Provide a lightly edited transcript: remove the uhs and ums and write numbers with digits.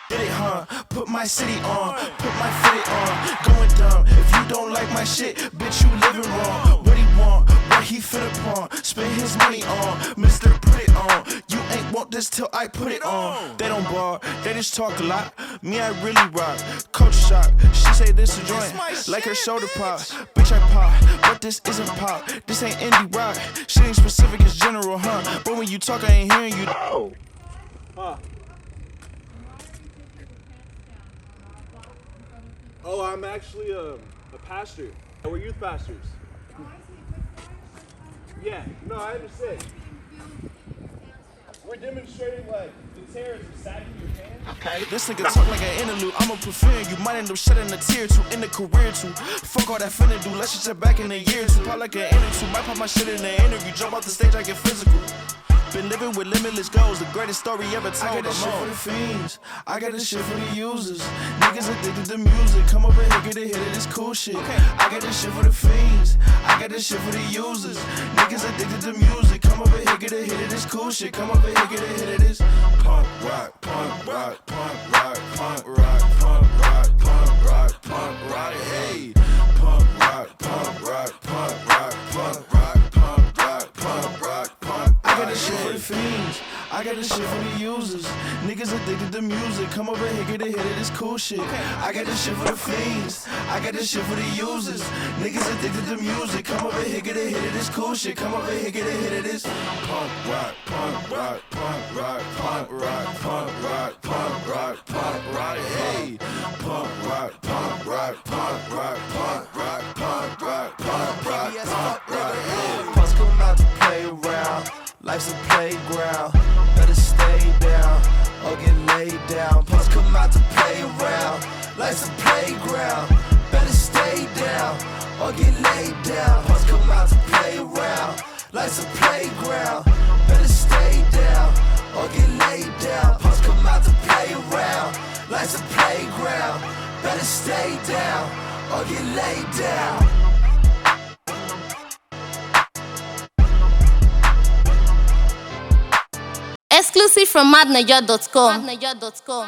Did it, huh? Put my city on, put my fitted on. Going dumb, if you don't like my shit, bitch, you living wrong. What he want, what he fit upon, spend his money on. Mr. Put it on, you ain't want this till I put it on. They don't bar, they just talk a lot. Me, I really rock. Coach shot, she say this a joint, like her shoulder pop. Bitch, I pop, but this isn't pop. This ain't indie rock. Shit ain't specific, it's general, huh? But when you talk, I ain't hearing you. Oh. Huh. Oh, I'm actually a pastor. We're youth pastors. Yeah, no, I understand. We're demonstrating like the terrors of sagging your pants. Okay. This nigga talk like an interlude. I'ma prefer you might end up shedding a tear too in the career too. Fuck all that finna do. Let's just check back in a year or two. Pop like an interview. Might pop my shit in the interview. Jump off the stage, I get physical. Been living with limitless goals, the greatest story ever told. I got this shit for the fiends, I got this shit for the users. Niggas addicted to music, come over here, get a hit of this cool shit. I got this shit for the fiends, I got this shit for the users. Niggas addicted to music, come over here, get a hit of this cool shit. Come over here, get a hit of this punk rock, punk rock, punk rock, punk rock, punk rock, punk rock, punk rock, hey. Punk rock, punk rock, punk rock, punk rock, punk rock, punk rock, punk. I got this shit for the fiends, I got this shit for the users. Niggas addicted to music, come over here, get a hit of this cool shit. I got this shit for the fiends, I got this shit for the users. Niggas addicted to music, come over here, get a hit of this cool shit. Come over here, get a hit of this punk rock, punk rock, punk rock, punk rock, punk rock, punk rock, punk rock, hey. Punk rock, punk rock, punk rock, punk rock, punk rock, punk rock, punk rock, hey. Punks come out to play around. Life's a playground, better stay down or get laid down. Punks come out to play around. Life's a playground, better stay down or get laid down. Punks come out to play around. Life's a playground, better stay down or get laid down. Punks come out to play around. Life's a playground, better stay down or get laid down. Exclusive from madnaja.com.